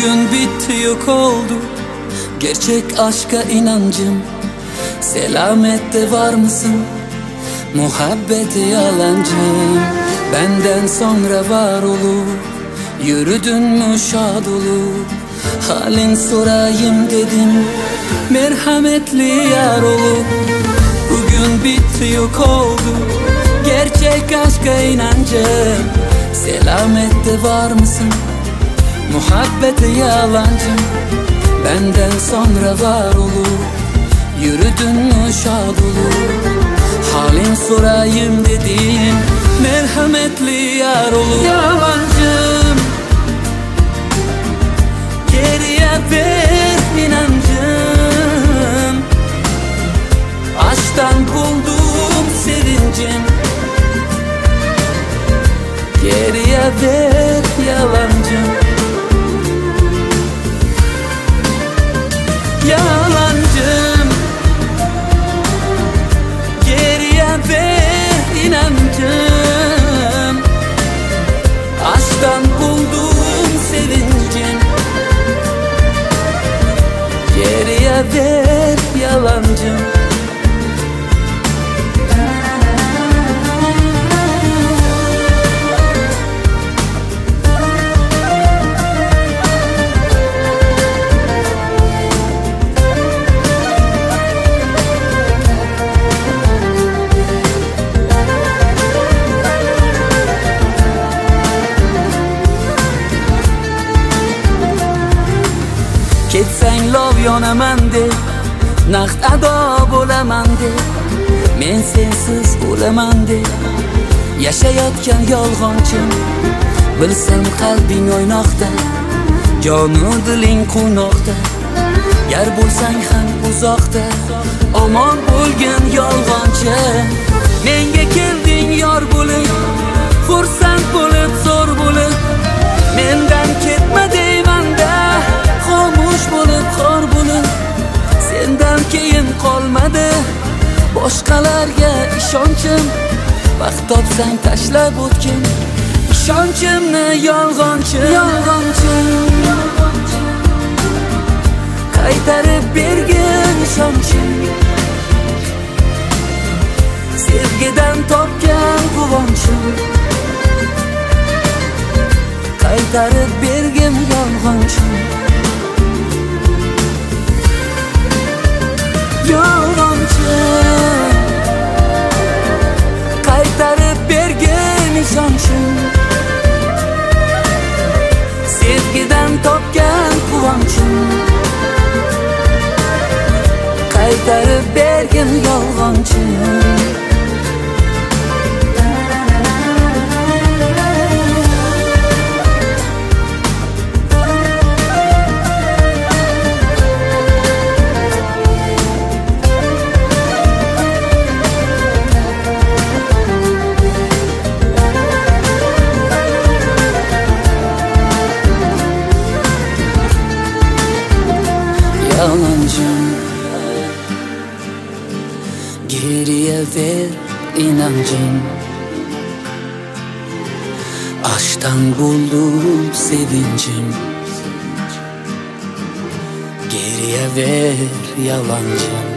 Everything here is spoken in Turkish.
Bugün bitti, yok oldu gerçek aşka inancım. Selamette var mısın? Muhabbete yalancım. Benden sonra var olup yürüdün mü şad olup? Halin sorayım dedim, merhametli yar olup. Bugün bitti, yok oldu gerçek aşka inancım. Selamette var mısın? Muhabbete yalancım. Benden sonra var olup yürüdün mü şad olup? Halin sorayım dedim, merhametli yar olup. Yalancım, geriye ver inancım. Aşktan buldum sevincim. Geriye ver yalancım. Yalancım, geriye ver inancım. Aşktan buldum sevincim. Geriye ver yalancım. Ketsang lov yonaman de, naqd ado bo'laman de, men sensiz o'laman de. Yashayotgan yolg'onchim, bilsam qalbing o'ynoqda, jonu diling quvnoqda. Yar bo'lsang ham uzoqda, omon bo'lgin yolg'onchi. Menga kelding yor bo'lib, xursand bo'lib, zo'r bo'lib. Mendan ketma deymanda, xomush bo'lib, xor bo'lib. Sendan keyin qolmadi boshqalarga ishonchim. Vaqt topsang tashlab o'tgin ishonchimni yolg'onchi. Qaytarib bergin ishonchim. Sevgidan topgan quvonchim. Qaytarib bergin yolg'onchim. Yolg'onchi, qaytarib bergin ishonchim. Sevgidan topgan quvonchim. Qaytarib bergin yolg'onchim. Yalancım, geriye ver inancım. Aşktan buldum sevincim. Geriye ver yalancım.